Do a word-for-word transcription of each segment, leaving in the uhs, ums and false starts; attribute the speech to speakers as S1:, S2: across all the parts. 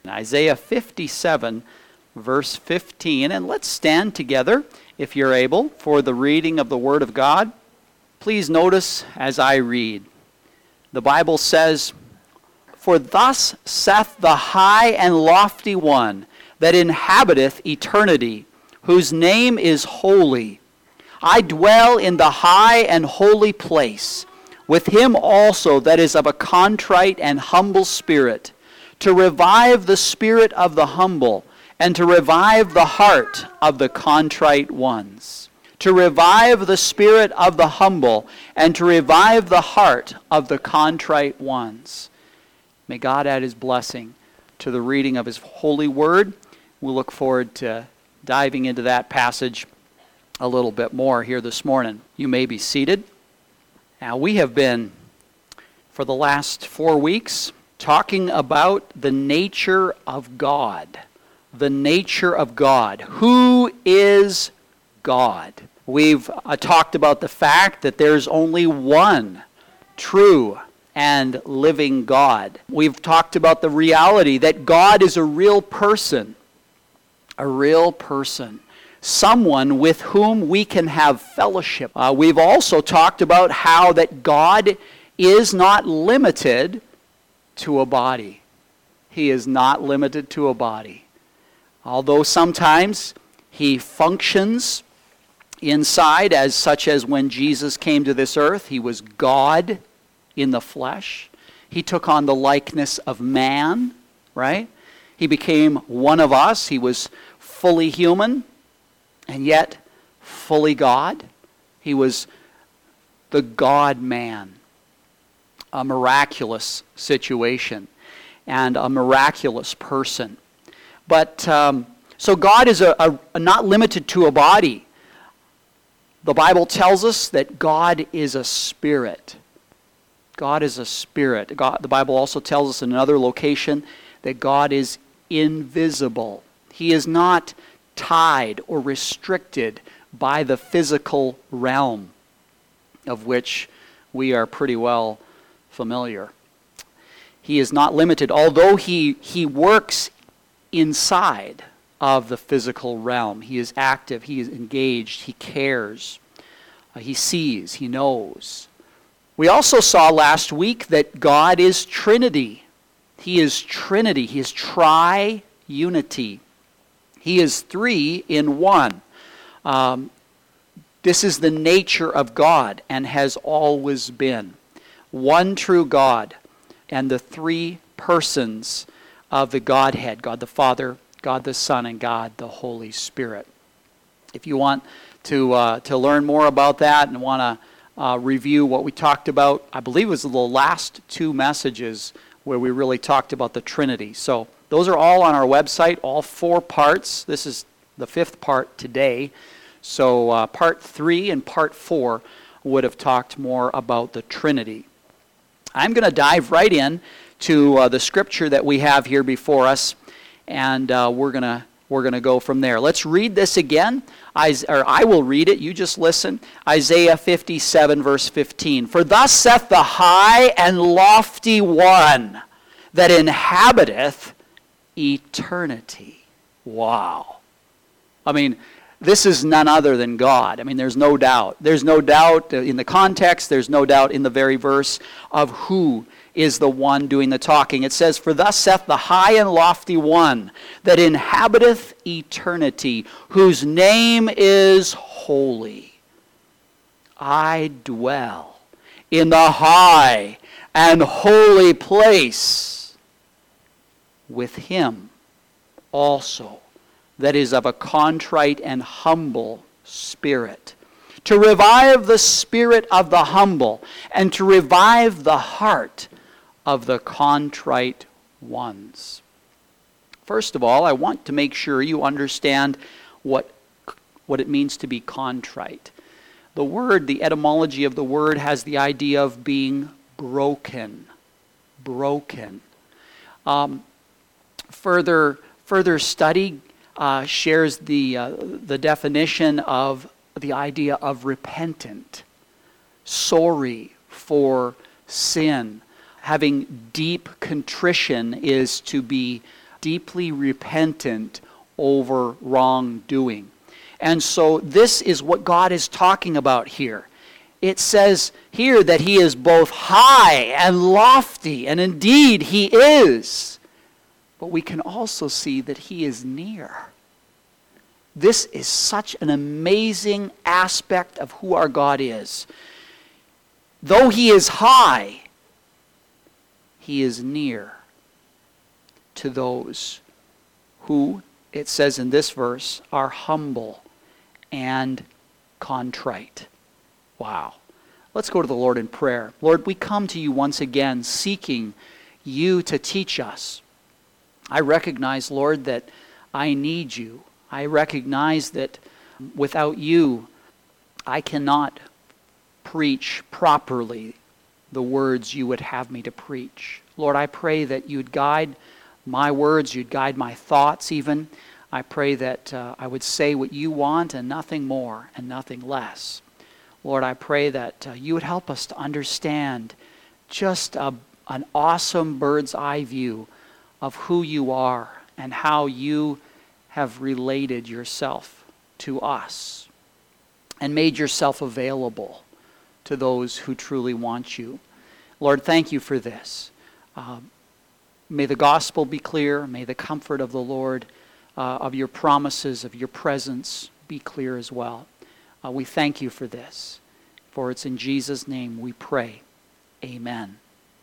S1: Isaiah fifty-seven, verse fifteen. And let's stand together, if you're able, for the reading of the Word of God. Please notice as I read. The Bible says, "For thus saith the high and lofty one that inhabiteth eternity, whose name is holy. I dwell in the high and holy place, with him also that is of a contrite and humble spirit, to revive the spirit of the humble, and to revive the heart of the contrite ones. To revive the spirit of the humble, and to revive the heart of the contrite ones." May God add his blessing to the reading of his holy word. We'll look forward to diving into that passage a little bit more here this morning. You may be seated. Now, we have been, for the last four weeks, talking about the nature of God. The nature of God. Who is God? We've uh, talked about the fact that there's only one true and living God. We've talked about the reality that God is a real person. A real person. Someone with whom we can have fellowship. Uh, we've also talked about how that God is not limited to a body. He is not limited to a body. Although sometimes he functions inside, as such as when Jesus came to this earth, he was God in the flesh. He took on the likeness of man, right? He became one of us. He was fully human and yet fully God. He was the God-man. A miraculous situation and a miraculous person. But, um, so God is a, a, a not limited to a body. The Bible tells us that God is a spirit. God is a spirit. God, the Bible also tells us in another location that God is invisible. He is not tied or restricted by the physical realm, of which we are pretty well familiar. He is not limited, although he, he works inside of the physical realm. He is active, he is engaged, he cares, uh, he sees, he knows. We also saw last week that God is Trinity. He is Trinity, he is tri-unity. He is three in one. Um, this is the nature of God and has always been. One true God and the three persons of the Godhead, God the Father, God the Son, and God the Holy Spirit. If you want to uh, to learn more about that and want to uh, review what we talked about, I believe it was the last two messages where we really talked about the Trinity. So those are all on our website, all four parts. This is the fifth part today. So uh, part three and part four would have talked more about the Trinity. I'm going to dive right in to uh, the scripture that we have here before us, and uh, we're going to we're going to go from there. Let's read this again. I, or I will read it. You just listen. Isaiah fifty-seven, verse fifteen. "For thus saith the high and lofty one that inhabiteth eternity." Wow. I mean, this is none other than God. I mean, there's no doubt. There's no doubt in the context. There's no doubt in the very verse of who is the one doing the talking. It says, "For thus saith the high and lofty one that inhabiteth eternity, whose name is holy. I dwell in the high and holy place with him also that is of a contrite and humble spirit, to revive the spirit of the humble, and to revive the heart of the contrite ones." First of all, I want to make sure you understand what, what it means to be contrite. The word, the etymology of the word, has the idea of being broken. Broken. Um, further, further study uh, shares the, uh, the definition of the idea of repentant, sorry for sin. Having deep contrition is to be deeply repentant over wrongdoing. And so this is what God is talking about here. It says here that he is both high and lofty, and indeed he is. But we can also see that he is near. This is such an amazing aspect of who our God is. Though he is high, he is near to those who, it says in this verse, are humble and contrite. Wow. Let's go to the Lord in prayer. Lord, we come to you once again seeking you to teach us. I recognize, Lord, that I need you. I recognize that without you, I cannot preach properly the words you would have me to preach. Lord, I pray that you'd guide my words, you'd guide my thoughts even. I pray that uh, I would say what you want and nothing more and nothing less. Lord, I pray that uh, you would help us to understand just a, an awesome bird's eye view of who you are and how you have related yourself to us and made yourself available to those who truly want you. Lord, thank you for this. Uh, may the gospel be clear. May the comfort of the Lord, uh, of your promises, of your presence be clear as well. Uh, we thank you for this. For it's in Jesus' name we pray. Amen.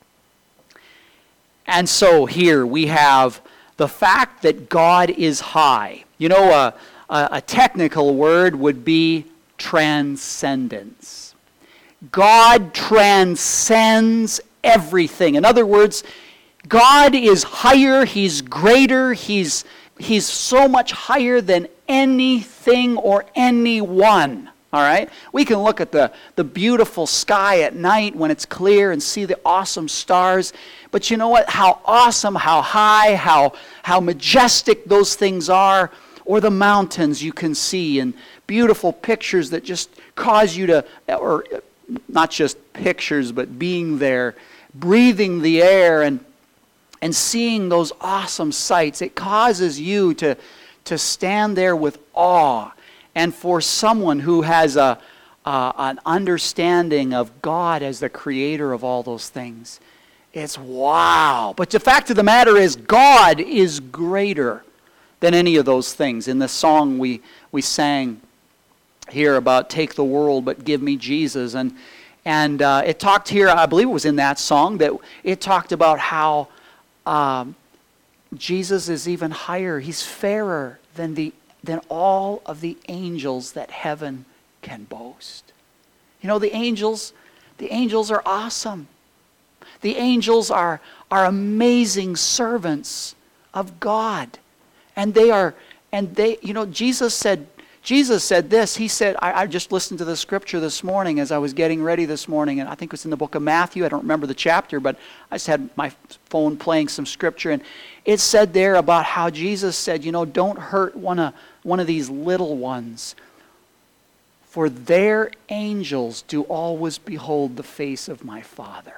S1: And so here we have the fact that God is high. You know, a, a, a technical word would be transcendence. God transcends everything. In other words, God is higher, he's greater, he's, he's so much higher than anything or anyone. All right? We can look at the, the beautiful sky at night when it's clear and see the awesome stars. But you know what? How awesome, how high, how, how majestic those things are. Or the mountains you can see and beautiful pictures that just cause you to, or not just pictures, but being there, breathing the air and, and seeing those awesome sights. It causes you to, to stand there with awe. And for someone who has a, uh, an understanding of God as the creator of all those things, it's wow. But the fact of the matter is, God is greater than any of those things. In the song we, we sang here about take the world, but give me Jesus. And, and uh, it talked here, I believe it was in that song, that it talked about how um, Jesus is even higher. He's fairer than the than all of the angels that heaven can boast. You know, the angels, the angels are awesome. The angels are, are amazing servants of God. And they are, and they, you know, Jesus said, Jesus said this. He said, I, I just listened to the scripture this morning as I was getting ready this morning, and I think it was in the book of Matthew. I don't remember the chapter, but I just had my phone playing some scripture, and it said there about how Jesus said, you know, don't hurt one of, one of these little ones, for their angels do always behold the face of my Father.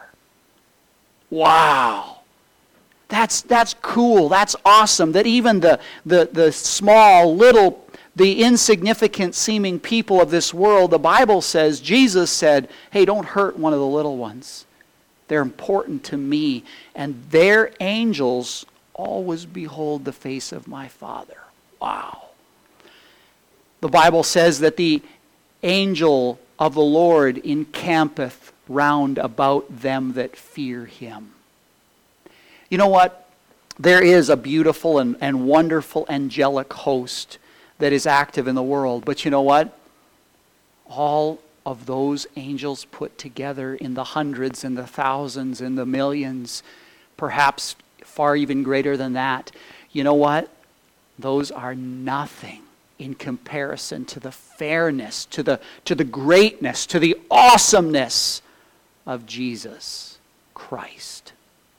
S1: Wow. That's that's cool. That's awesome. That even the, the, the small, little, the insignificant seeming people of this world, the Bible says, Jesus said, hey, don't hurt one of the little ones. They're important to me. And their angels always behold the face of my Father. Wow. The Bible says that the angel of the Lord encampeth round about them that fear him. You know what? There is a beautiful and, and wonderful angelic host that is active in the world. But you know what? All of those angels put together in the hundreds and the thousands and the millions, perhaps far even greater than that, you know what? Those are nothing in comparison to the fairness, to the, to the greatness, to the awesomeness of Jesus Christ.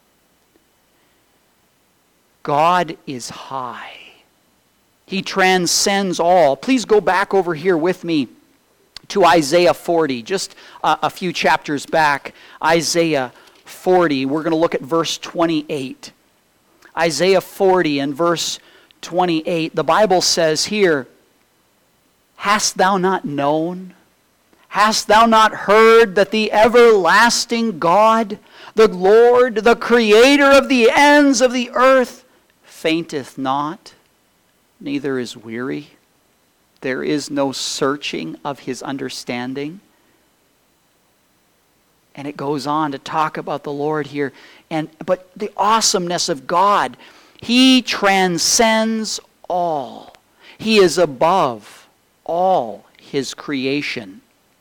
S1: God is high. He transcends all. Please go back over here with me to Isaiah forty, just a, a few chapters back. Isaiah forty, we're going to look at verse twenty-eight. Isaiah forty and verse twenty-eight, the Bible says here, "Hast thou not known? Hast thou not heard that the everlasting God, the Lord, the Creator of the ends of the earth, fainteth not, neither is weary? There is no searching of his understanding." And it goes on to talk about the Lord here. And but the awesomeness of God, he transcends all. He is above all his creation.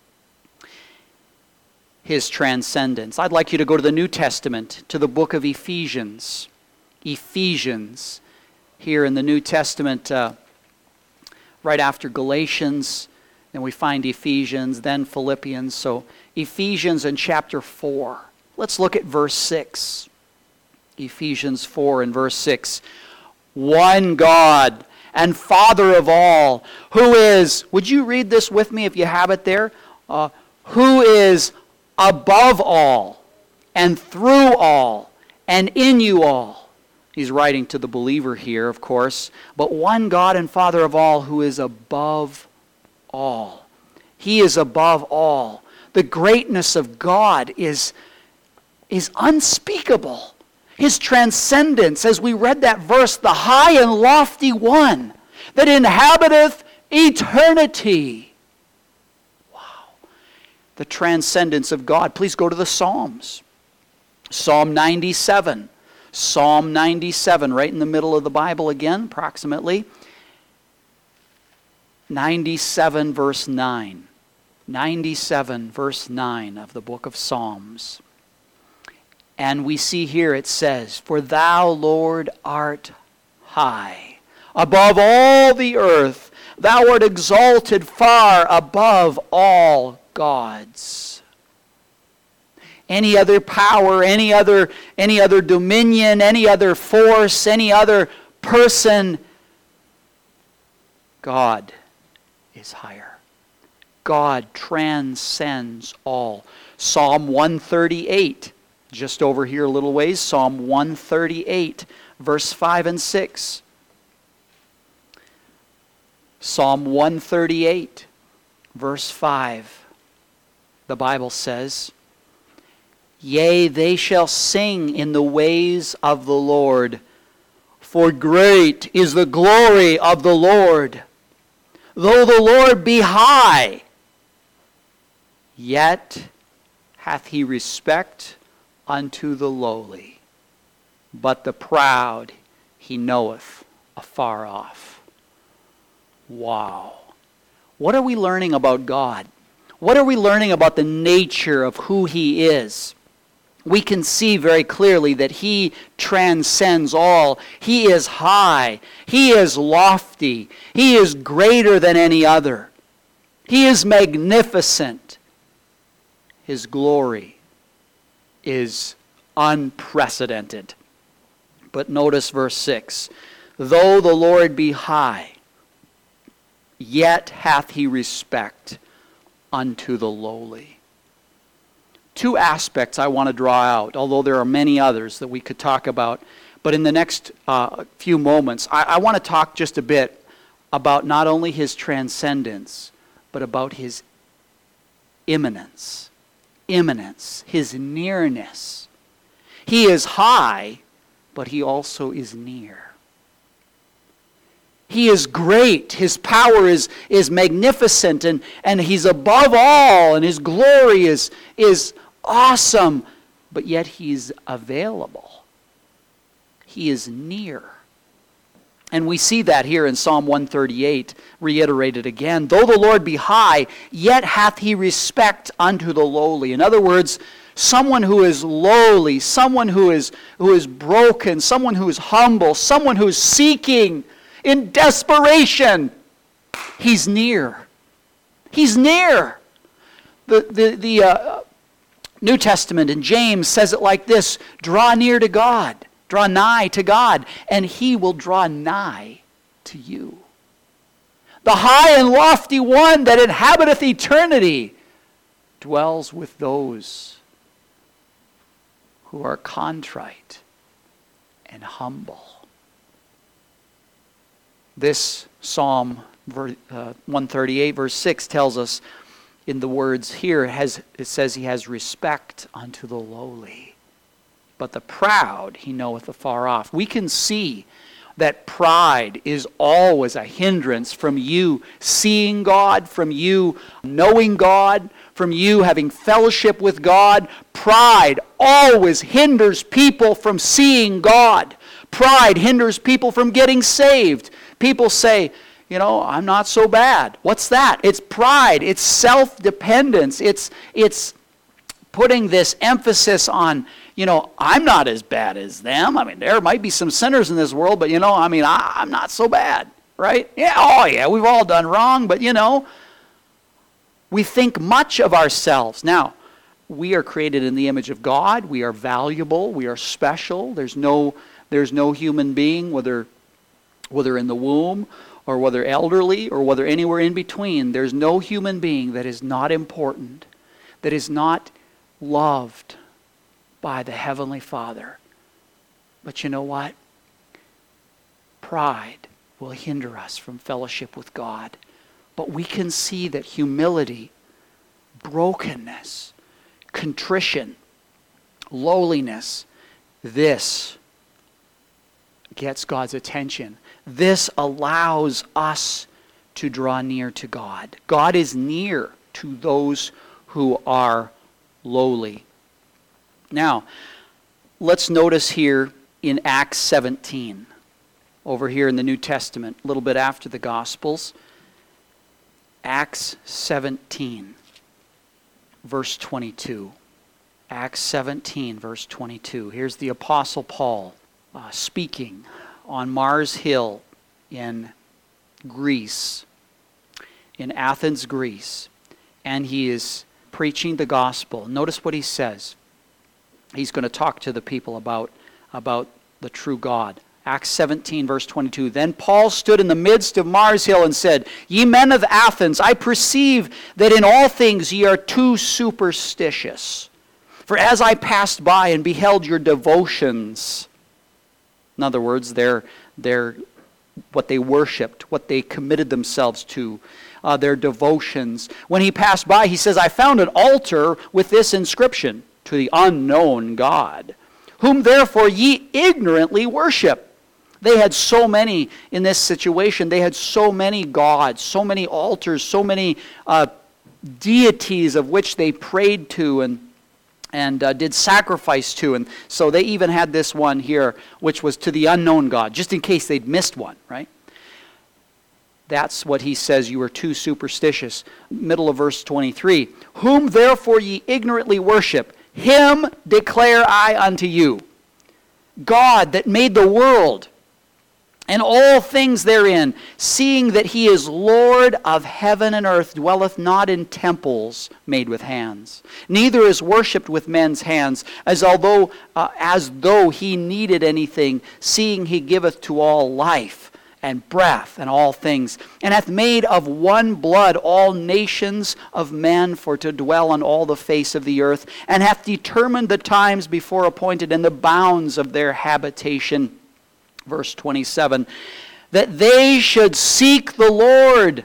S1: His transcendence. I'd like you to go to the New Testament, to the book of Ephesians. Ephesians, here in the New Testament, uh, right after Galatians, then we find Ephesians, then Philippians. So Ephesians in chapter four. Let's look at verse six. Ephesians four and verse six. "One God and Father of all, who is," would you read this with me if you have it there? Uh, "who is above all, and through all, and in you all." He's writing to the believer here, of course. But one God and Father of all, who is above all. He is above all. The greatness of God is, is unspeakable. His transcendence, as we read that verse, the high and lofty one that inhabiteth eternity. The transcendence of God. Please go to the Psalms. Psalm ninety-seven. Psalm ninety-seven, right in the middle of the Bible again, approximately. ninety-seven, verse nine. ninety-seven, verse nine of the book of Psalms. And we see here it says, "For thou, Lord, art high above all the earth. Thou art exalted far above all gods." Any other power, any other, any other dominion, any other force, any other person, God is higher. God transcends all. Psalm one thirty-eight, just over here a little ways, Psalm one thirty-eight, verse five and six. Psalm one thirty-eight, verse five. The Bible says, "Yea, they shall sing in the ways of the Lord, for great is the glory of the Lord. Though the Lord be high, yet hath he respect unto the lowly, but the proud he knoweth afar off." Wow. What are we learning about God? What are we learning about the nature of who he is? We can see very clearly that he transcends all. He is high. He is lofty. He is greater than any other. He is magnificent. His glory is unprecedented. But notice verse six. "Though the Lord be high, yet hath he respect unto the lowly." Two aspects I want to draw out, although there are many others that we could talk about. But in the next uh, few moments, I, I want to talk just a bit about not only his transcendence, but about his immanence. Immanence, his nearness. He is high, but he also is near. He is great. His power is, is magnificent, and, and he's above all, and his glory is, is awesome, but yet he's available. He is near. And we see that here in Psalm one thirty-eight, reiterated again. "Though the Lord be high, yet hath he respect unto the lowly." In other words, someone who is lowly, someone who is, who is broken, someone who is humble, someone who is seeking in desperation, he's near. He's near. The, the, the uh, New Testament in James says it like this: "Draw near to God, draw nigh to God, and he will draw nigh to you." The high and lofty one that inhabiteth eternity dwells with those who are contrite and humble. This Psalm one thirty-eight verse six tells us in the words here, it, has, it says he has respect unto the lowly, but the proud he knoweth afar off. We can see that pride is always a hindrance from you seeing God, from you knowing God, from you having fellowship with God. Pride always hinders people from seeing God. Pride hinders people from getting saved. People say, you know, I'm not so bad. What's that? It's pride. It's self-dependence. It's, it's putting this emphasis on, you know, I'm not as bad as them. I mean, there might be some sinners in this world, but, you know, I mean, I, I'm not so bad, right? Yeah, oh, yeah, we've all done wrong, but, you know, we think much of ourselves. Now, we are created in the image of God. We are valuable. We are special. There's no, there's no human being, whether, whether in the womb or whether elderly, or whether anywhere in between, there's no human being that is not important, that is not loved by the Heavenly Father. But you know what? Pride will hinder us from fellowship with God. But we can see that humility, brokenness, contrition, lowliness, this gets God's attention. This allows us to draw near to God. God is near to those who are lowly. Now, let's notice here in Acts seventeen, over here in the New Testament, a little bit after the Gospels, Acts seventeen, verse twenty-two. Acts seventeen, verse twenty-two. Here's the Apostle Paul uh, speaking on Mars Hill in Greece, in Athens, Greece, and he is preaching the gospel. Notice what he says. He's going to talk to the people about, about the true God. Acts seventeen, verse twenty-two. Then Paul stood in the midst of Mars Hill and said, Ye men of Athens, I perceive that in all things ye are too superstitious. For as I passed by and beheld your devotions, in other words, their, their, what they worshipped, what they committed themselves to, uh, their devotions. When he passed by, he says, I found an altar with this inscription, to the unknown God, whom therefore ye ignorantly worship. They had so many in this situation. They had so many gods, so many altars, so many uh, deities of which they prayed to and and uh, did sacrifice to. And so they even had this one here, which was to the unknown God, just in case they'd missed one, right? That's what he says, you are too superstitious. Middle of verse twenty-three. Whom therefore ye ignorantly worship, him declare I unto you. God that made the world and all things therein, seeing that he is Lord of heaven and earth, dwelleth not in temples made with hands, neither is worshipped with men's hands, as although uh, as though he needed anything, seeing he giveth to all life and breath and all things, and hath made of one blood all nations of men for to dwell on all the face of the earth, and hath determined the times before appointed and the bounds of their habitation. Verse twenty-seven, that they should seek the Lord,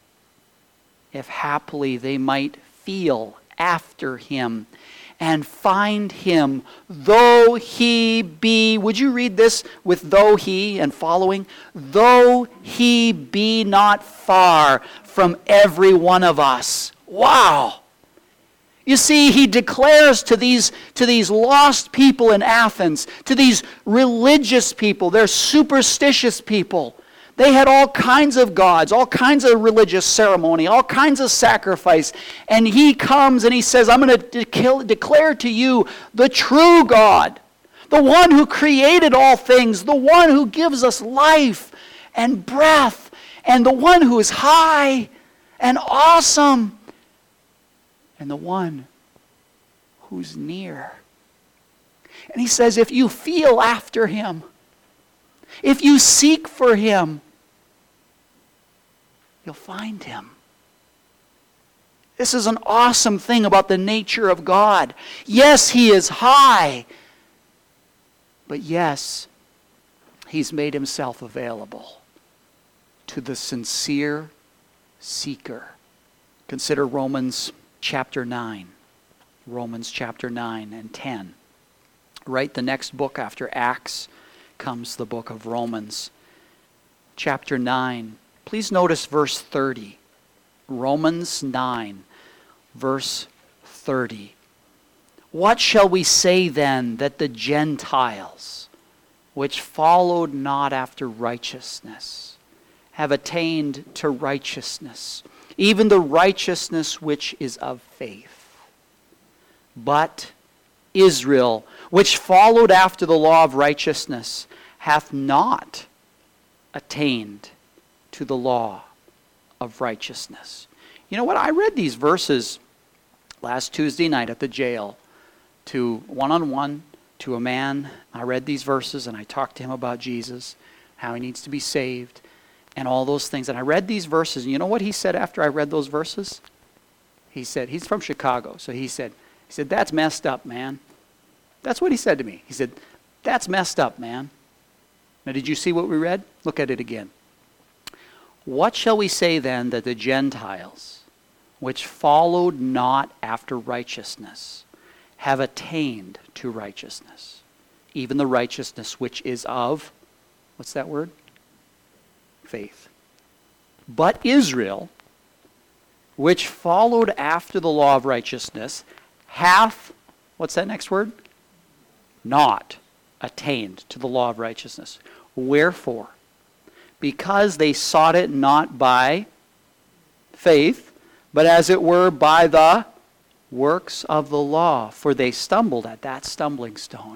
S1: if haply they might feel after him, and find him, though he be, would you read this with though he and following? Though he be not far from every one of us. Wow! You see, he declares to these, to these lost people in Athens, to these religious people, they're superstitious people. They had all kinds of gods, all kinds of religious ceremony, all kinds of sacrifice. And he comes and he says, I'm going to de- declare to you the true God, the one who created all things, the one who gives us life and breath, and the one who is high and awesome, and the one who's near. And he says, if you feel after him, if you seek for him, you'll find him. This is an awesome thing about the nature of God. Yes, he is high, but yes, He's made himself available to the sincere seeker. Consider Romans chapter nine. Romans chapter nine and ten. Right, the next book after Acts comes the book of Romans. Chapter nine. Please notice verse thirty. Romans nine, verse thirty. What shall we say then that the Gentiles, which followed not after righteousness, have attained to righteousness, even the righteousness which is of faith? But Israel, which followed after the law of righteousness, hath not attained to the law of righteousness. You know what? I read these verses last Tuesday night at the jail to one-on-one to a man. I read these verses and I talked to him about Jesus, how he needs to be saved, and all those things. And I read these verses, and you know what he said after I read those verses? He said, he's from Chicago, so he said, he said, that's messed up, man. That's what he said to me. He said, that's messed up, man. Now, did you see what we read? Look at it again. What shall we say then that the Gentiles, which followed not after righteousness, have attained to righteousness, even the righteousness which is of, what's that word? Faith. But Israel, which followed after the law of righteousness, hath, what's that next word? Not attained to the law of righteousness. Wherefore? Because they sought it not by faith, but as it were by the works of the law, for they stumbled at that stumbling stone.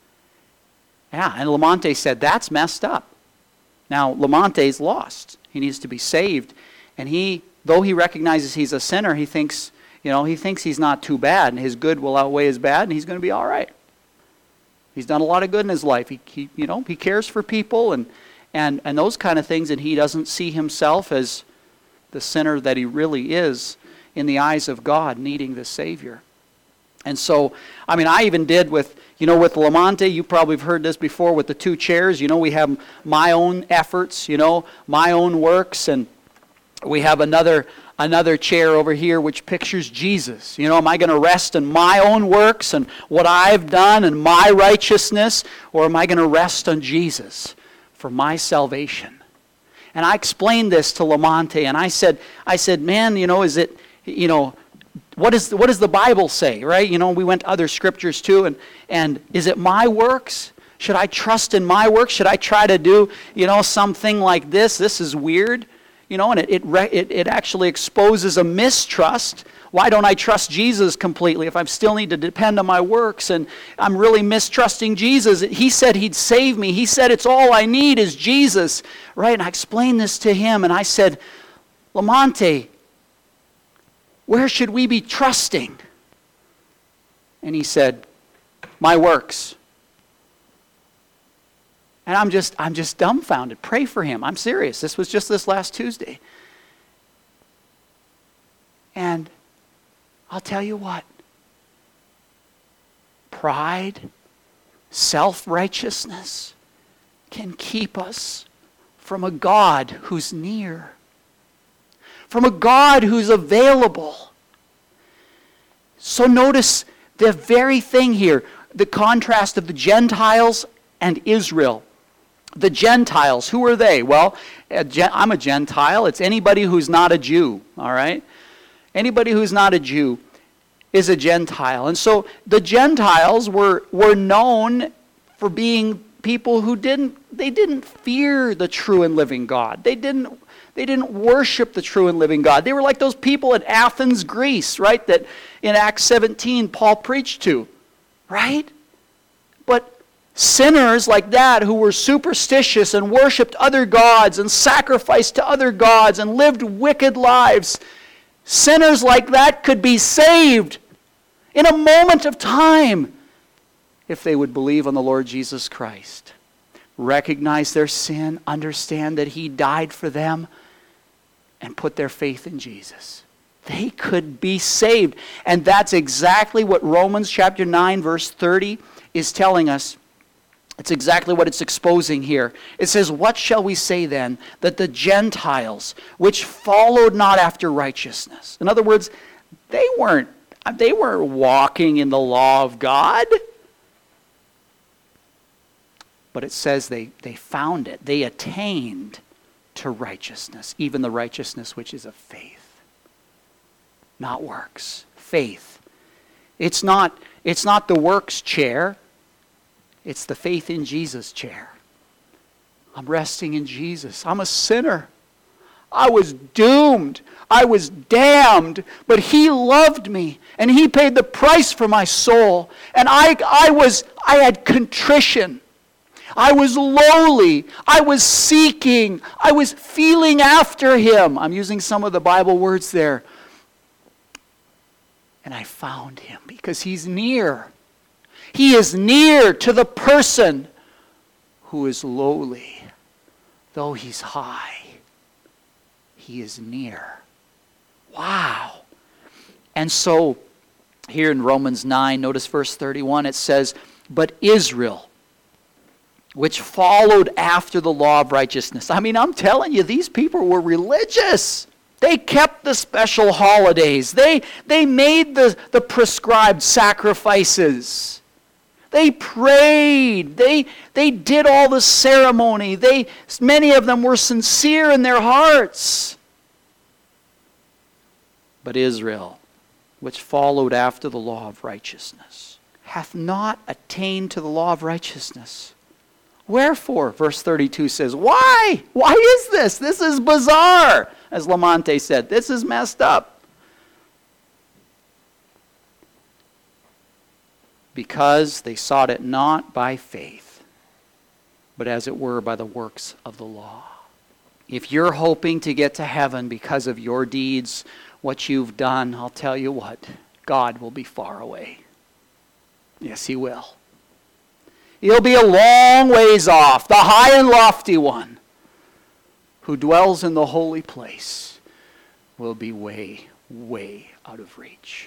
S1: Yeah, and Lamonte said, that's messed up. Now, Lamonte's lost. He needs to be saved. And he, though he recognizes he's a sinner, he thinks, you know, he thinks he's not too bad, and his good will outweigh his bad, and he's going to be all right. He's done a lot of good in his life. He, he you know, he cares for people and, and, and those kind of things, and he doesn't see himself as the sinner that he really is in the eyes of God, needing the Savior. And so, I mean, I even did with, you know, with Lamonte, you probably have heard this before with the two chairs. You know, we have my own efforts, you know, my own works, and we have another another chair over here which pictures Jesus. You know, am I going to rest in my own works and what I've done and my righteousness, or am I going to rest on Jesus for my salvation? And I explained this to Lamonte, and I said, I said, man, you know, is it, you know, what is what does the Bible say, right? You know, we went to other scriptures too, and and is it my works? Should I trust in my works? Should I try to do, you know, something like this? This is weird. You know, and it, it, it, it actually exposes a mistrust. Why don't I trust Jesus completely if I still need to depend on my works? And I'm really mistrusting Jesus. He said he'd save me. He said it's all I need is Jesus. Right? And I explained this to him, and I said, Lamonte, where should we be trusting? And he said, my works. And I'm just, I'm just dumbfounded. Pray for him. I'm serious. This was just this last Tuesday. And I'll tell you what. Pride, self-righteousness can keep us from a God who's near. From a God who's available. So notice the very thing here. The contrast of the Gentiles and Israel. The Gentiles, who are they? Well, I'm a Gentile. It's anybody who's not a Jew, all right? Anybody who's not a Jew is a Gentile. And so the Gentiles were, were known for being people who didn't, they didn't fear the true and living God. They didn't, they didn't worship the true and living God. They were like those people at Athens, Greece, right? That in Acts seventeen, Paul preached to, right? But sinners like that who were superstitious and worshipped other gods and sacrificed to other gods and lived wicked lives, sinners like that could be saved in a moment of time if they would believe on the Lord Jesus Christ, recognize their sin, understand that He died for them, and put their faith in Jesus. They could be saved. And that's exactly what Romans chapter nine verse thirty is telling us. It's exactly what it's exposing here. It says, what shall we say then? That the Gentiles, which followed not after righteousness. In other words, they weren't, they weren't walking in the law of God. But it says they, they found it. They attained to righteousness, even the righteousness which is of faith. Not works. Faith. It's not, it's not the works chair. It's the faith in Jesus chair. I'm resting in Jesus. I'm a sinner. I was doomed. I was damned. But He loved me. And He paid the price for my soul. And I, I was, I had contrition. I was lowly. I was seeking. I was feeling after Him. I'm using some of the Bible words there. And I found Him because He's near. He is near to the person who is lowly. Though he's high, He is near. Wow. And so, here in Romans nine, notice verse thirty-one, it says, but Israel, which followed after the law of righteousness. I mean, I'm telling you, these people were religious. They kept the special holidays. They, they made the, the prescribed sacrifices. They prayed. They, they did all the ceremony. They, many of them were sincere in their hearts. But Israel, which followed after the law of righteousness, hath not attained to the law of righteousness. Wherefore, verse thirty-two says, why? Why is this? This is bizarre. As Lamonte said, this is messed up. Because they sought it not by faith, but as it were by the works of the law. If you're hoping to get to heaven because of your deeds, what you've done, I'll tell you what, God will be far away. Yes, He will. He'll be a long ways off, the high and lofty one who dwells in the holy place will be way, way out of reach.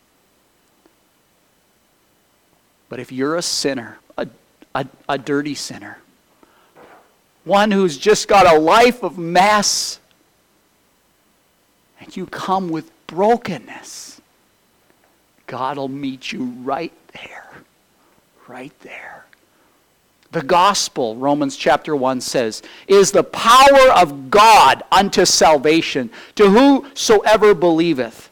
S1: But if you're a sinner, a, a, a dirty sinner, one who's just got a life of mess, and you come with brokenness, God will meet you right there. Right there. The gospel, Romans chapter one says, is the power of God unto salvation to whosoever believeth.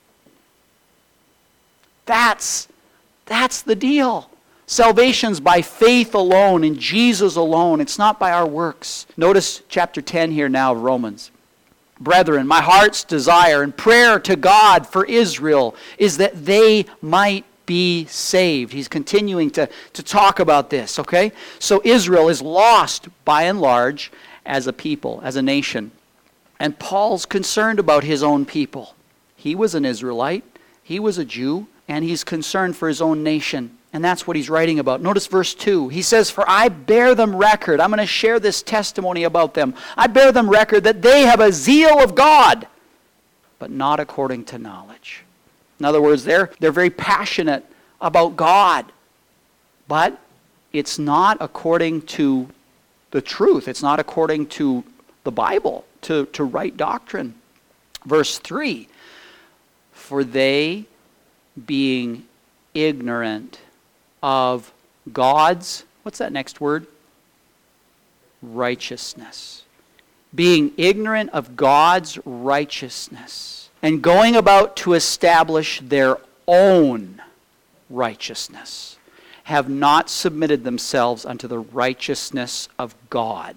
S1: That's, that's the deal. Salvation's by faith alone, in Jesus alone. It's not by our works. Notice chapter ten here now of Romans. Brethren, my heart's desire and prayer to God for Israel is that they might be saved. He's continuing to, to talk about this, okay? So Israel is lost by and large as a people, as a nation. And Paul's concerned about his own people. He was an Israelite. He was a Jew. And he's concerned for his own nation. And that's what he's writing about. Notice verse two. He says, for I bear them record. I'm going to share this testimony about them. I bear them record that they have a zeal of God, but not according to knowledge. In other words, they're, they're very passionate about God. But it's not according to the truth. It's not according to the Bible, to, to right doctrine. Verse three. For they, being ignorant of God's, what's that next word? Righteousness. Being ignorant of God's righteousness and going about to establish their own righteousness, have not submitted themselves unto the righteousness of God.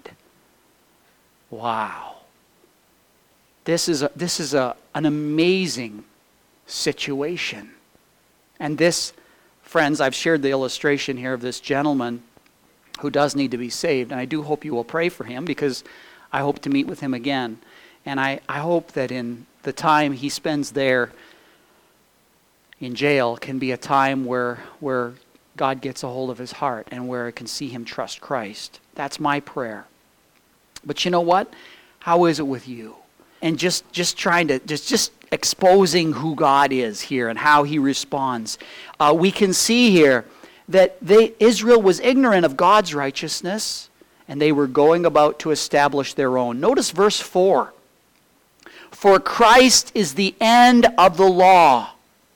S1: Wow. This is a, this is a, an amazing situation. And this, friends, I've shared the illustration here of this gentleman who does need to be saved. And I do hope you will pray for him, because I hope to meet with him again. And I, I hope that in the time he spends there in jail can be a time where, where God gets a hold of his heart and where I can see him trust Christ. That's my prayer. But you know what? How is it with you? And just, just trying to, just, just exposing who God is here and how he responds. Uh, we can see here that they, Israel was ignorant of God's righteousness, and they were going about to establish their own. Notice verse four. For Christ is the end of the law.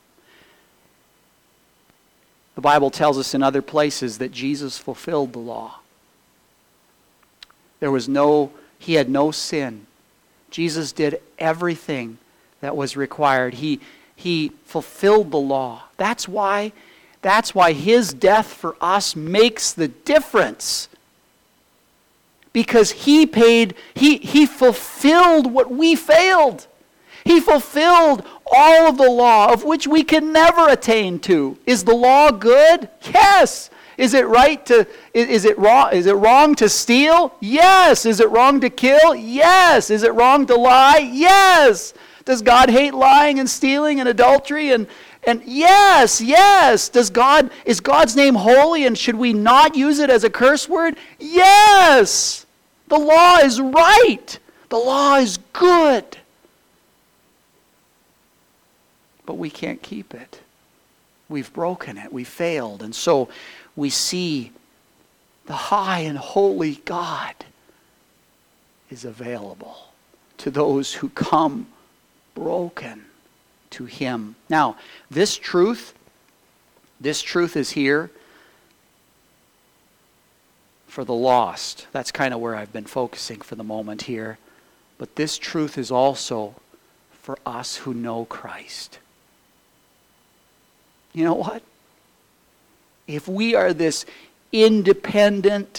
S1: The Bible tells us in other places that Jesus fulfilled the law. There was no, he had no sin. Jesus did everything that was required. He, he fulfilled the law. That's why, that's why his death for us makes the difference. Because he paid, he, he fulfilled what we failed. He fulfilled all of the law of which we can never attain to. Is the law good? Yes. Is it right to, is, is it wrong, is it wrong to steal? Yes. Is it wrong to kill? Yes. Is it wrong to lie? Yes. Does God hate lying and stealing and adultery and And yes, yes. Does God, is God's name holy and should we not use it as a curse word? Yes. The law is right. The law is good. But we can't keep it. We've broken it. We failed. And so we see the high and holy God is available to those who come broken to him. Now, this truth, this truth is here for the lost. That's kind of where I've been focusing for the moment here. But this truth is also for us who know Christ. You know what? If we are this independent,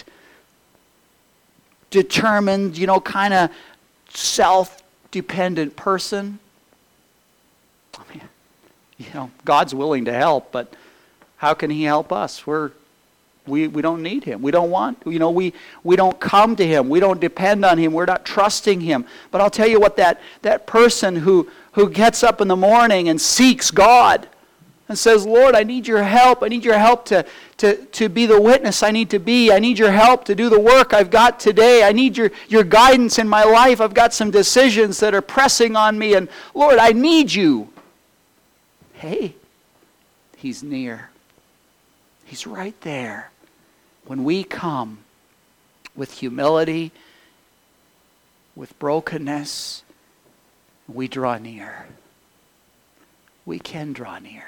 S1: determined, you know, kind of self-dependent person, I mean, you know, God's willing to help, but how can he help us? We're we we don't need him. We don't want, you know, we we don't come to him. We don't depend on him. We're not trusting him. But I'll tell you what, that that person who who gets up in the morning and seeks God and says, Lord, I need your help. I need your help to, to, to be the witness I need to be. I need your help to do the work I've got today. I need your, your guidance in my life. I've got some decisions that are pressing on me. And Lord, I need you. Hey, he's near. He's right there. When we come with humility, with brokenness, we draw near. We can draw near.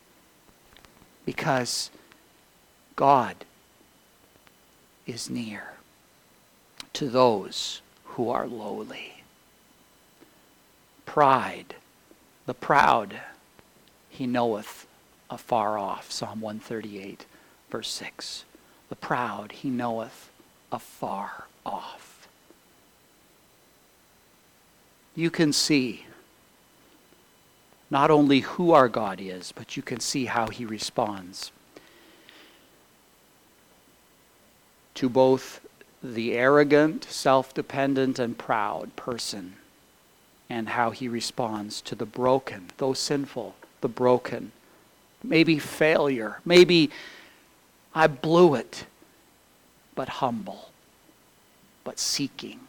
S1: Because God is near to those who are lowly. Pride, the proud, he knoweth afar off. Psalm one thirty-eight, verse six. The proud he knoweth afar off. You can see not only who our God is, but you can see how he responds to both the arrogant, self-dependent, and proud person, and how he responds to the broken, those sinful, the broken. Maybe failure, maybe I blew it, but humble, but seeking,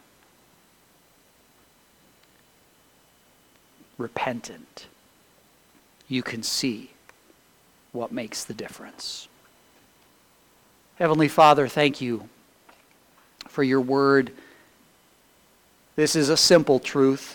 S1: repentant. You can see what makes the difference. Heavenly Father, thank you for your word. This is a simple truth.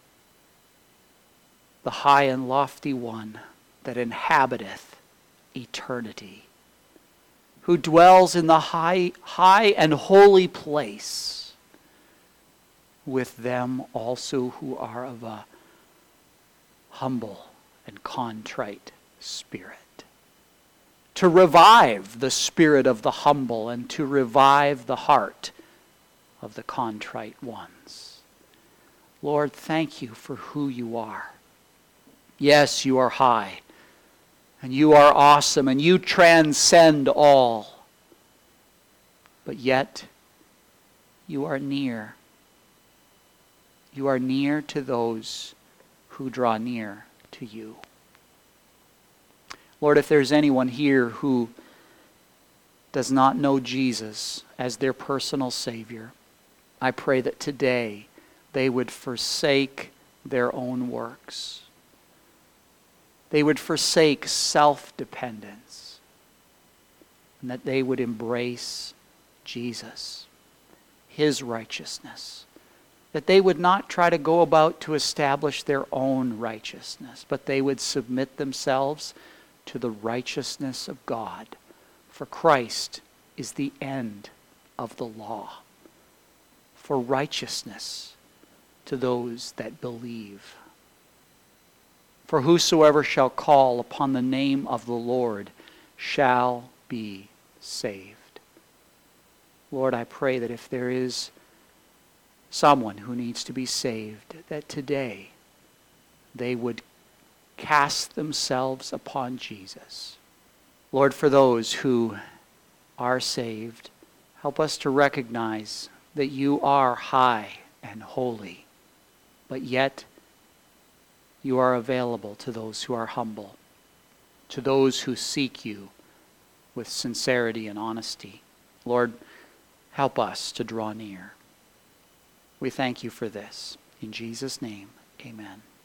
S1: The high and lofty one that inhabiteth eternity, who dwells in the high, high and holy place with them also who are of a humble and contrite spirit. To revive the spirit of the humble and to revive the heart of the contrite ones. Lord, thank you for who you are. Yes, you are high, and you are awesome, and you transcend all. But yet, you are near. You are near to those who draw near to you. Lord, if there's anyone here who does not know Jesus as their personal Savior, I pray that today they would forsake their own works. They would forsake self-dependence. and that they would embrace Jesus, his righteousness. That they would not try to go about to establish their own righteousness, but they would submit themselves to the righteousness of God. For Christ is the end of the law, for righteousness to those that believe. For whosoever shall call upon the name of the Lord shall be saved. Lord, I pray that if there is someone who needs to be saved, that today they would cast themselves upon Jesus. Lord, for those who are saved, help us to recognize that you are high and holy, but yet you are available to those who are humble, to those who seek you with sincerity and honesty. Lord, help us to draw near. We thank you for this. In Jesus' name, amen.